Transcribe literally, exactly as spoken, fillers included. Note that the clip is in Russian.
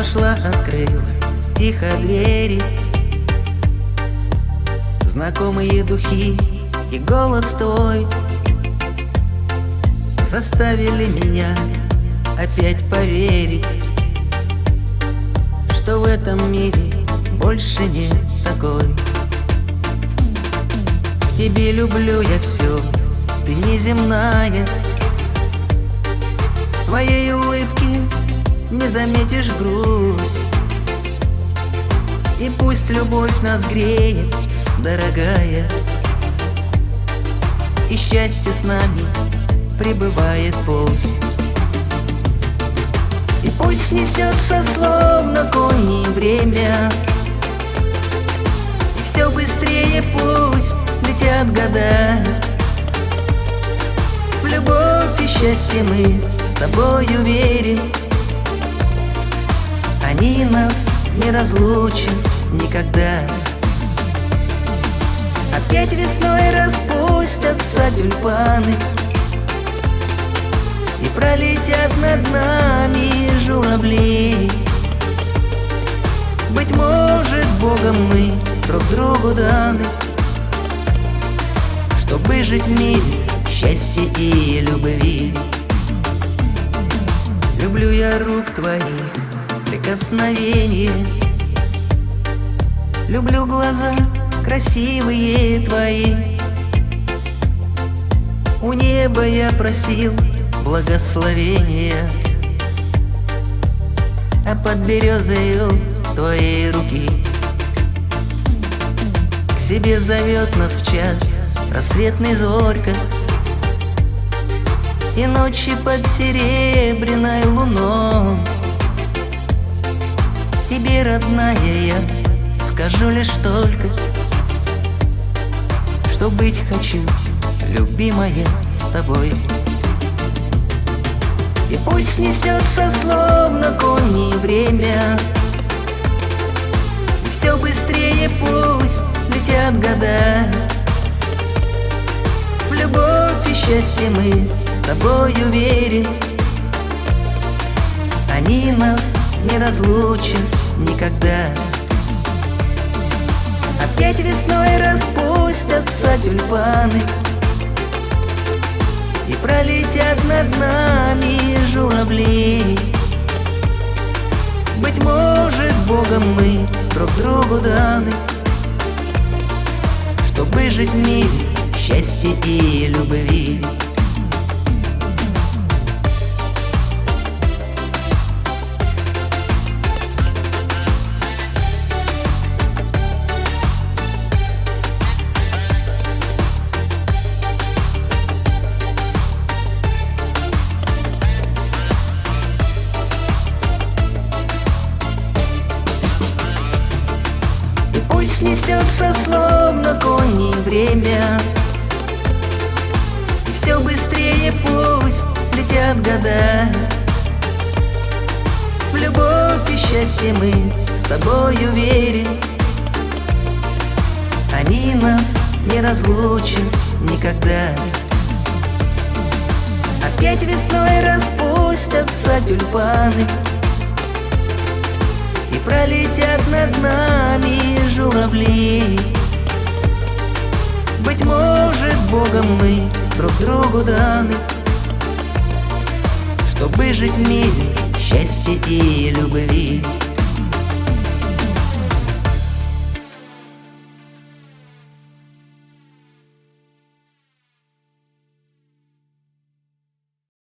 вошла, открыла тихо двери. Знакомые духи и голос твой заставили меня опять поверить, что в этом мире больше нет такой. В тебе люблю я все, ты неземная. В твоей улыбке не заметишь грусть. И пусть любовь нас греет, дорогая, и счастье с нами прибывает пусть. И пусть несется словно конь время, и все быстрее пусть летят года. В любовь и счастье мы с тобою верим, они нас не разлучат никогда. Опять весной распустятся тюльпаны, и пролетят над нами журавли. Быть может, Богом мы друг другу даны, чтобы жить в мире счастья и любви. Люблю я рук твоих прикосновение, люблю глаза красивые твои. У неба я просил благословения, а под березою твоей руки к себе зовет нас в час рассветный зорька, и ночи под серебряной луной. Тебе, родная, я скажу лишь только, что быть хочу, любимая, с тобой. И пусть несется словно конь время, и все быстрее пусть летят года. В любовь и счастье мы с тобою верим, они нас не разлучат никогда. Опять весной распустятся тюльпаны, и пролетят над нами журавли. Быть может, Богом мы друг другу даны, чтобы жить в мире счастья и любви. Пусть несется словно конь время, и все быстрее пусть летят года. В любовь и счастье мы с тобою верим, они нас не разлучат никогда. Опять весной распустятся тюльпаны, и пролетят над нами журавли. Быть может, Богом мы друг другу даны, чтобы жить в мире счастья и любви.